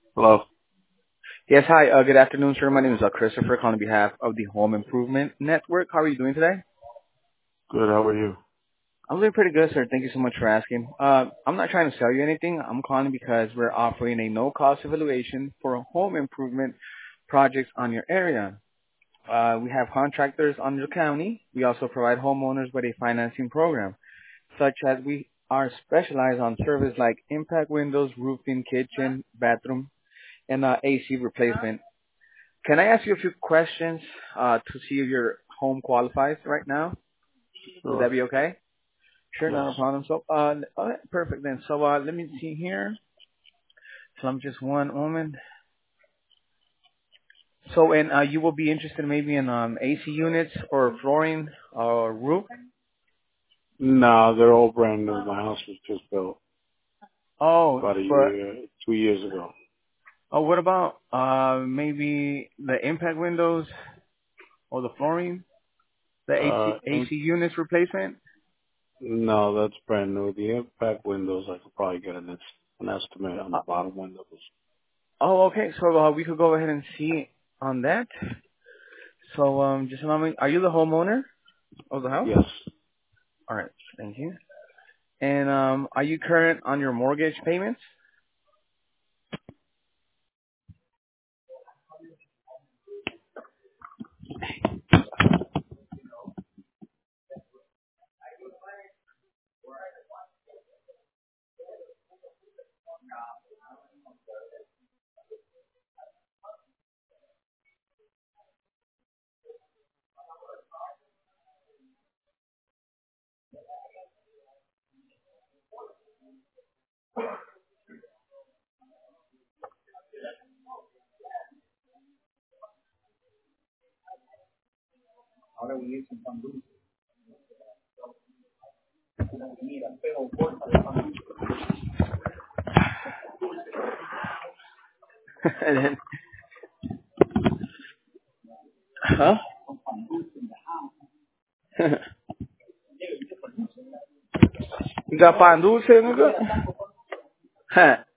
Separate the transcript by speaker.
Speaker 1: Hello.
Speaker 2: Yes, hi. Good afternoon, sir. My name is Christopher, calling on behalf of the Home Improvement Network. How are you doing today?
Speaker 1: Good. How are you?
Speaker 2: I'm doing pretty good, sir. Thank you so much for asking. I'm not trying to sell you anything. I'm calling because we're offering a no-cost evaluation for home improvement projects on your area. We have contractors on your county. We also provide homeowners with a financing program, such as we are specialized on service like impact windows, roofing, kitchen, bathroom, and AC replacement. Can I ask you a few questions to see if your home qualifies right now? Would
Speaker 1: Sure.
Speaker 2: that be okay? Sure,
Speaker 1: Yes.
Speaker 2: not a problem. So, all right, perfect then. So, let me see here. So, I'm just one moment. So, and you will be interested maybe in AC units or flooring or roof?
Speaker 1: No, they're all brand new. My house was just built
Speaker 2: Oh,
Speaker 1: about a
Speaker 2: but
Speaker 1: year, 2 years ago.
Speaker 2: what about maybe the impact windows or the flooring, the AC
Speaker 1: In,
Speaker 2: units replacement?
Speaker 1: no, that's brand new. The impact windows, I could probably get an estimate on the
Speaker 2: Uh,
Speaker 1: bottom windows.
Speaker 2: oh, okay. So we could go ahead and see on that. So, just allow me. Are you the homeowner of the house?
Speaker 1: Yes.
Speaker 2: All right. Thank you. And are you current on your mortgage payments? And then, huh? You got pan dulce, nigga? Huh.